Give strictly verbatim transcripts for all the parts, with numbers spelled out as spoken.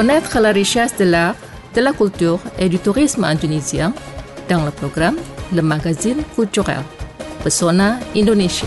Connaître la richesse de l'art, de la culture et du tourisme indonésien dans le programme Le Magazine Culturel Pesona Indonesia.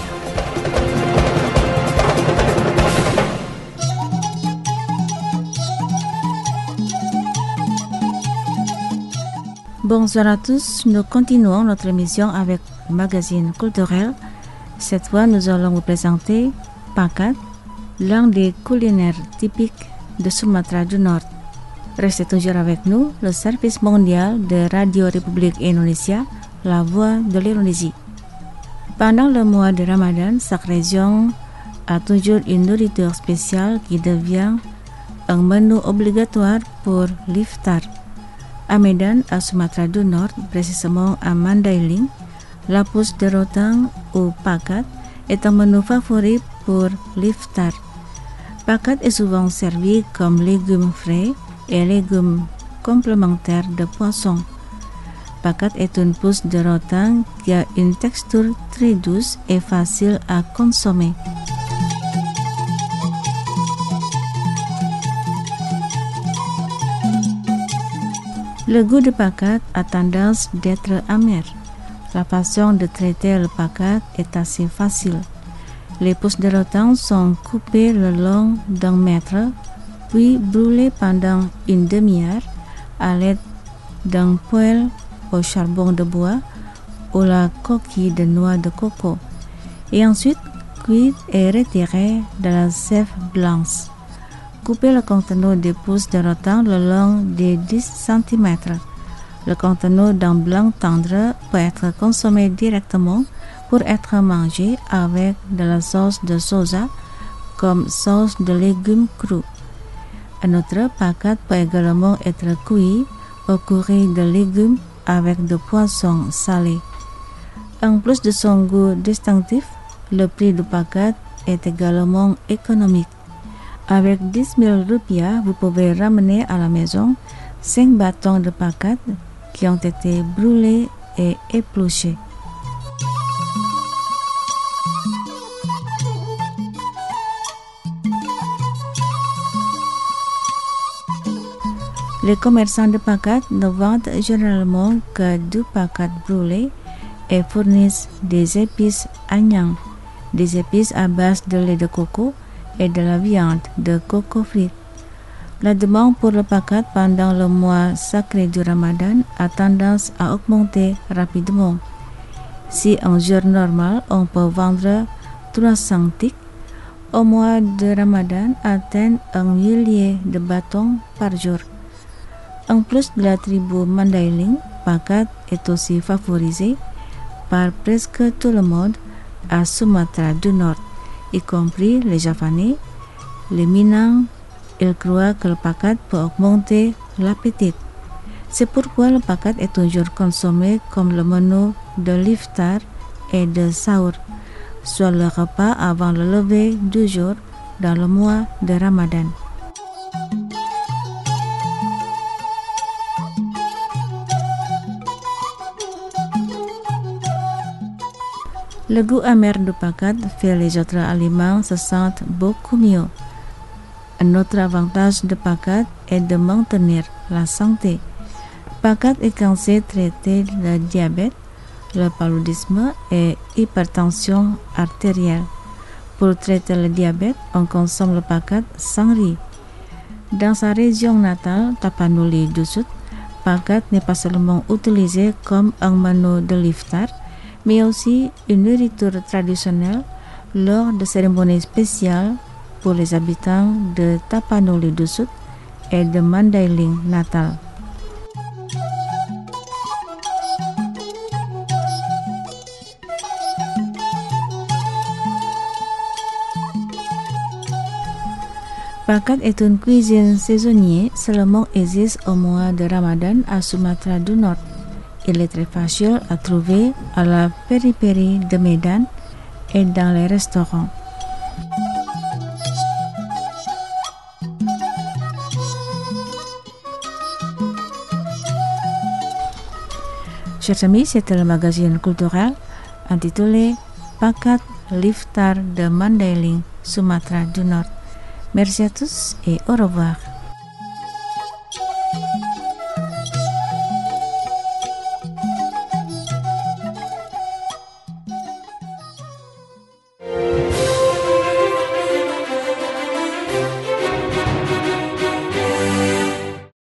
Bonsoir à tous, nous continuons notre émission avec le magazine culturel. Cette fois, nous allons vous présenter Pakat, l'un des culinaires typiques de Sumatra du Nord. Restez toujours avec nous, le service mondial de Radio République Indonésia, la voix de l'Indonésie. Pendant le mois de Ramadan, chaque région a toujours une nourriture spéciale qui devient un menu obligatoire pour l'iftar. À Medan, à Sumatra du Nord, précisément à Mandailing, la pousse de rotang ou pakat est un menu favori pour l'iftar. Pakat est souvent servi comme légumes frais et légumes complémentaires de poisson. Pakat est une pousse de rotang qui a une texture très douce et facile à consommer. Le goût de pakat a tendance d'être amer. La façon de traiter le pakat est assez facile. Les pousses de rotang sont coupées le long d'un mètre, puis brûlées pendant une demi-heure à l'aide d'un poêle au charbon de bois ou la coquille de noix de coco, et ensuite cuites et retirées de la sève blanche. Coupez le contenu des pousses de rotang le long des dix centimètres. Le contenu d'un blanc tendre peut être consommé directement pour être mangé avec de la sauce de soja comme sauce de légumes crus. Un autre pakat peut également être cuit au curry de légumes avec de poissons salés. En plus de son goût distinctif, le prix du pakat est également économique. Avec dix mille rupiah, vous pouvez ramener à la maison cinq bâtons de pakat qui ont été brûlés et épluchés. Les commerçants de pakat ne vendent généralement que du pakat brûlé et fournissent des épices agnang, des épices à base de lait de coco et de la viande de coco frite. La demande pour le pakat pendant le mois sacré du Ramadan a tendance à augmenter rapidement. Si un jour normal, on peut vendre trois cents tiques, au mois de Ramadan atteint un millier de bâtons par jour. En plus de la tribu Mandailing, pakat est aussi favorisé par presque tout le monde à Sumatra du Nord, y compris les Javanais, les Minang. Ils croient que le pakat peut augmenter l'appétit. C'est pourquoi le pakat est toujours consommé comme le menu de l'iftar et de sahur, soit le repas avant le lever du jour dans le mois de Ramadan. Le goût amer du pakat fait les autres aliments se sentent beaucoup mieux. Un autre avantage de pakat est de maintenir la santé. Pakat est censé traiter le diabète, le paludisme et l'hypertension artérielle. Pour traiter le diabète, on consomme le pakat sans riz. Dans sa région natale, Tapanuli du Sud, pakat n'est pas seulement utilisé comme un menu de l'iftar, mais aussi une nourriture traditionnelle lors de cérémonies spéciales pour les habitants de Tapanuli du Sud et de Mandailing natal. Pakat est une cuisine saisonnière seulement existe au mois de Ramadan à Sumatra du Nord. Il est très facile à trouver à la périphérie de Medan et dans les restaurants. Chers amis, c'était le magazine culturel intitulé Pakat l'iftar de Mandailing, Sumatra du Nord. Merci à tous et au revoir.